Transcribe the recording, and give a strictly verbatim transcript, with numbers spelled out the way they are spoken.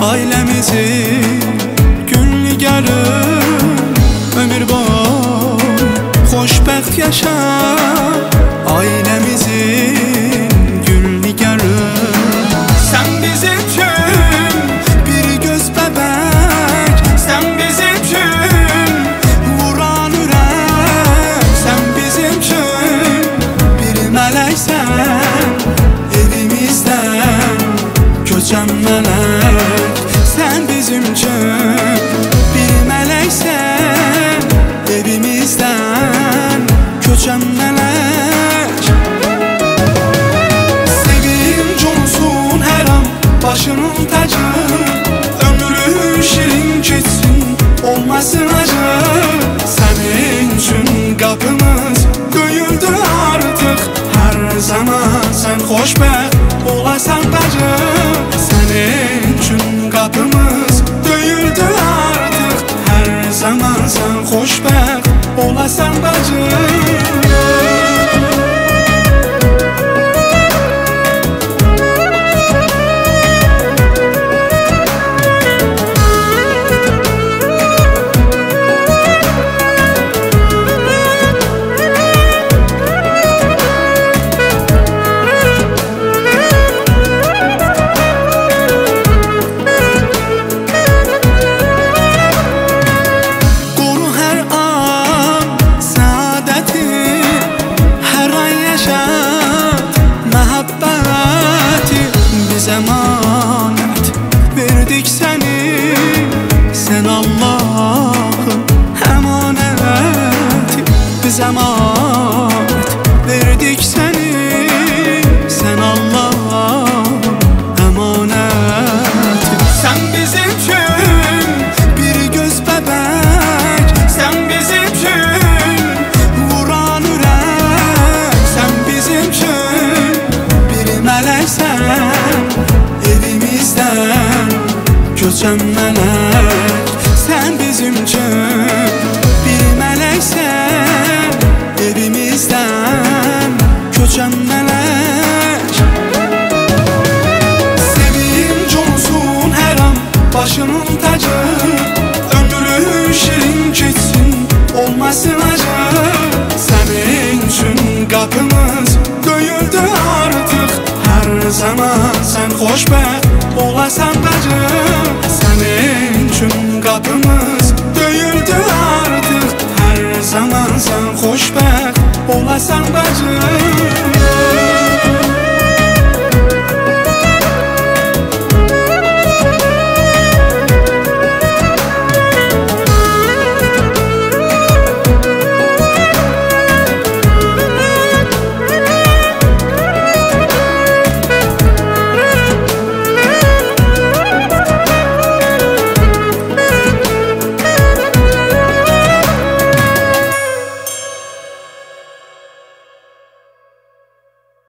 ailemizin günlügarı, ömür boyu xoşbəxt yaşa. Ailemizin günlügarı, sen bizim üçün bir göz bəbək, sen bizim üçün vuran ürək, sen bizim üçün bir mələksən, evimizdən köçən mələk. Sen bizim üçün bir mələksən, evimizdən köçən mələk. Sevincin olsun hər an başının tacı, ömrü şirin keçsin olmasın acı. Senin üçün qapımız döyüldü artıq, hər zaman sen xoşbəxt olasan bacı. Senin üçün qapımız döyüldü artıq, hər zaman sen xoşbəxt olasan bacı. Emanet verdik seni, sen Allah'ın emaneti. Biz emanet verdik seni, sen Allah'ın emaneti. Sen bizim üçün bir göz bəbək, sen bizim üçün vuran ürək, sen bizim üçün bir mələksən, evimizden köçən mələk. Sen bizim üçün bir mələksən, evimizden köçən mələk. Sevincin olsun hər an başının tacı, ömrü şirin keçsin olmasın acı. Senin üçün qapımız döyüldü artıq, hər zaman sen xoşbəxt olasan bacı. Senin üçün qapımız döyüldü artıq, hər zaman sen xoşbəxt olasan bacı.